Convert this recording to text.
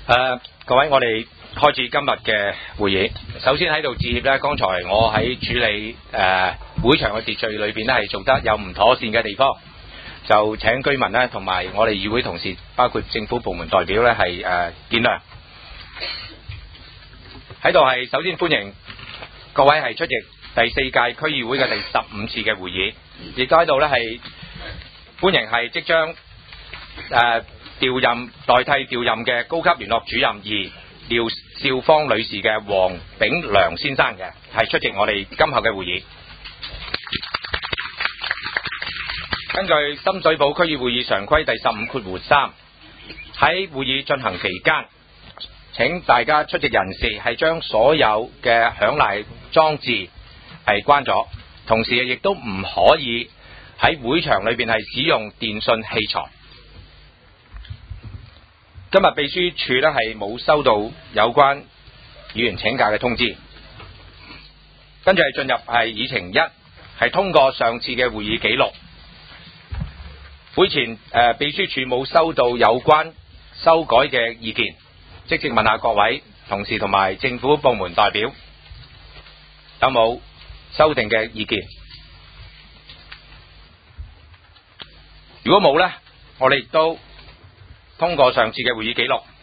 各位，我哋開始今日嘅會議。首先喺度致歉咧，剛才我喺處理會場嘅秩序裏邊咧係做得有唔妥善嘅地方，就請居民咧同埋我哋議會同事，包括政府部門代表咧係見諒。喺度係首先歡迎各位係出席第4屆區議會嘅第15次嘅會議，亦都喺度咧係歡迎係即將代替調任嘅高級聯絡主任廖少芳女士嘅黃炳良先生嘅係出席我哋今後嘅會議。根據深水埗區議會議常規第15括3，喺會議進行期間，請大家出席人士係將所有嘅響賴裝置係關咗，同時亦都唔可以喺會場裏邊係使用電訊器材。今日秘書處咧係冇收到有關議員請假嘅通知，跟住係進入係議程1，係通過上次嘅會議記錄。會前秘書處冇收到有關修改嘅意見，即時問下各位同事同埋政府部門代表有冇修訂嘅意見。如果冇呢，我哋亦都通過上次嘅會議記錄。